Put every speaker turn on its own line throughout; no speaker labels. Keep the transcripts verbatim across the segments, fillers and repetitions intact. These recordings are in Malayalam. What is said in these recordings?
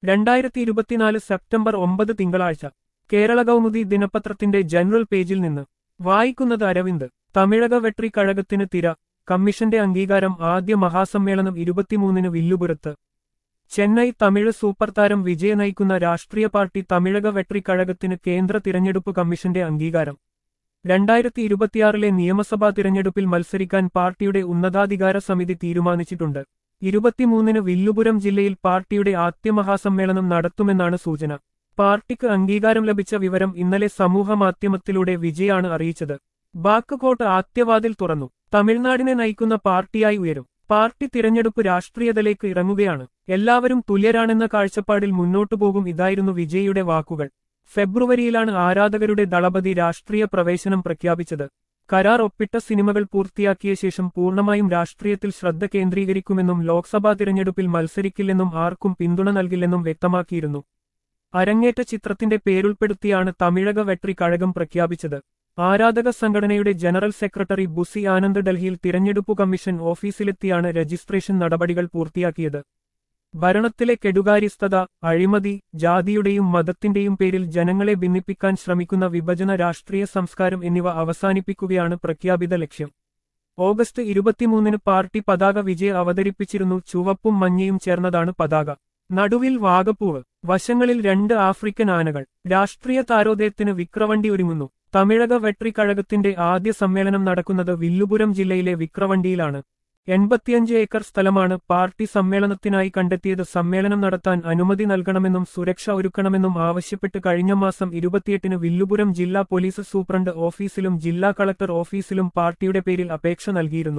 രണ്ടായിരത്തി ഇരുപത്തിനാല് സെപ്റ്റംബർ ഒമ്പത് തിങ്കളാഴ്ച കേരള കൗമുദി ദിനപത്രത്തിന്റെ ജനറൽ പേജിൽ നിന്ന് വായിക്കുന്നത് അരവിന്ദ്. തമിഴക വെട്രി കഴകത്തിന് തിര, കമ്മീഷന്റെ അംഗീകാരം. ആദ്യ മഹാസമ്മേളനം ഇരുപത്തിമൂന്നിന് വില്ലുപുരത്ത്. ചെന്നൈ. തമിഴ് സൂപ്പർ താരം വിജയ നയിക്കുന്ന രാഷ്ട്രീയ പാർട്ടി തമിഴക വെട്രി കഴകത്തിന് കേന്ദ്ര തിരഞ്ഞെടുപ്പ് കമ്മീഷന്റെ അംഗീകാരം. രണ്ടായിരത്തി ഇരുപത്തിയാറിലെ നിയമസഭാ തിരഞ്ഞെടുപ്പിൽ മത്സരിക്കാൻ പാർട്ടിയുടെ ഉന്നതാധികാര സമിതി തീരുമാനിച്ചിട്ടുണ്ട്. ഇരുപത്തിമൂന്നിന് വില്ലുപുരം ജില്ലയിൽ പാർട്ടിയുടെ ആദ്യ മഹാസമ്മേളനം നടത്തുമെന്നാണ് സൂചന. പാർട്ടിക്ക് അംഗീകാരം ലഭിച്ച വിവരം ഇന്നലെ സമൂഹമാധ്യമത്തിലൂടെ വിജയാണ് അറിയിച്ചത്. ബാക്കുകോട്ട് ആദ്യവാതിൽ തുറന്നു. തമിഴ്നാടിനെ നയിക്കുന്ന പാർട്ടിയായി ഉയരും. പാർട്ടി തിരഞ്ഞെടുപ്പ് രാഷ്ട്രീയത്തിലേക്ക് ഇറങ്ങുകയാണ്. എല്ലാവരും തുല്യരാണെന്ന കാഴ്ചപ്പാടിൽ മുന്നോട്ടുപോകും. ഇതായിരുന്നു വിജയിയുടെ വാക്കുകൾ. ഫെബ്രുവരിയിലാണ് ആരാധകരുടെ ദളപതി രാഷ്ട്രീയ പ്രവേശനം പ്രഖ്യാപിച്ചത്. കരാർ ഒപ്പിട്ട സിനിമകൾ പൂർത്തിയാക്കിയ ശേഷം പൂർണ്ണമായും രാഷ്ട്രീയത്തിൽ ശ്രദ്ധ കേന്ദ്രീകരിക്കുമെന്നും ലോക്സഭാ തിരഞ്ഞെടുപ്പിൽ മത്സരിക്കില്ലെന്നും ആർക്കും പിന്തുണ നൽകില്ലെന്നും വ്യക്തമാക്കിയിരുന്നു. അരങ്ങേറ്റ ചിത്രത്തിന്റെ പേരുൾപ്പെടുത്തിയാണ് തമിഴക വെട്രി കഴകം പ്രഖ്യാപിച്ചത്. ആരാധക സംഘടനയുടെ ജനറൽ സെക്രട്ടറി ബുസി ആനന്ദ് ഡൽഹിയിൽ തിരഞ്ഞെടുപ്പു കമ്മീഷൻ ഓഫീസിലെത്തിയാണ് രജിസ്ട്രേഷൻ നടപടികൾ പൂർത്തിയാക്കിയത്. ഭരണത്തിലെ കെടുകാര്യസ്ഥത, അഴിമതി, ജാതിയുടെയും മതത്തിന്റെയും പേരിൽ ജനങ്ങളെ ഭിന്നിപ്പിക്കാൻ ശ്രമിക്കുന്ന വിഭജന രാഷ്ട്രീയ സംസ്കാരം എന്നിവ അവസാനിപ്പിക്കുകയാണ് പ്രഖ്യാപിത ലക്ഷ്യം. ഓഗസ്റ്റ് ഇരുപത്തിമൂന്നിന് പാർട്ടി പതാക വിജയ അവതരിപ്പിച്ചിരുന്നു. ചുവപ്പും മഞ്ഞയും ചേർന്നതാണ് പതാക. നടുവിൽ വാഗപ്പൂവ്, വശങ്ങളിൽ രണ്ട് ആഫ്രിക്കൻ ആനകൾ. രാഷ്ട്രീയ താരോദയത്തിന് വിക്രവണ്ടി ഒരുങ്ങുന്നു. തമിഴക വെട്രി കഴകത്തിന്റെ ആദ്യ സമ്മേളനം നടക്കുന്നത് വില്ലുപുരം ജില്ലയിലെ വിക്രവണ്ടിയിലാണ്. എൺപത്തിയഞ്ച് ഏക്കർ സ്ഥലമാണ് പാർട്ടി സമ്മേളനത്തിനായി കണ്ടെത്തിയത്. സമ്മേളനം നടത്താൻ അനുമതി നൽകണമെന്നും സുരക്ഷ ഒരുക്കണമെന്നും ആവശ്യപ്പെട്ട് കഴിഞ്ഞ മാസം ഇരുപത്തിയെട്ടിന് വില്ലുപുരം ജില്ലാ പോലീസ് സൂപ്രണ്ട് ഓഫീസിലും ജില്ലാ കളക്ടർ ഓഫീസിലും പാർട്ടിയുടെ പേരിൽ അപേക്ഷ നൽകിയിരുന്നു.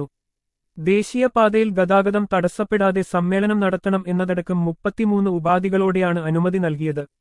ദേശീയപാതയിൽ ഗതാഗതം തടസ്സപ്പെടാതെ സമ്മേളനം നടത്തണം എന്നതടക്കം മുപ്പത്തിമൂന്ന് ഉപാധികളോടെയാണ് അനുമതി നൽകിയത്.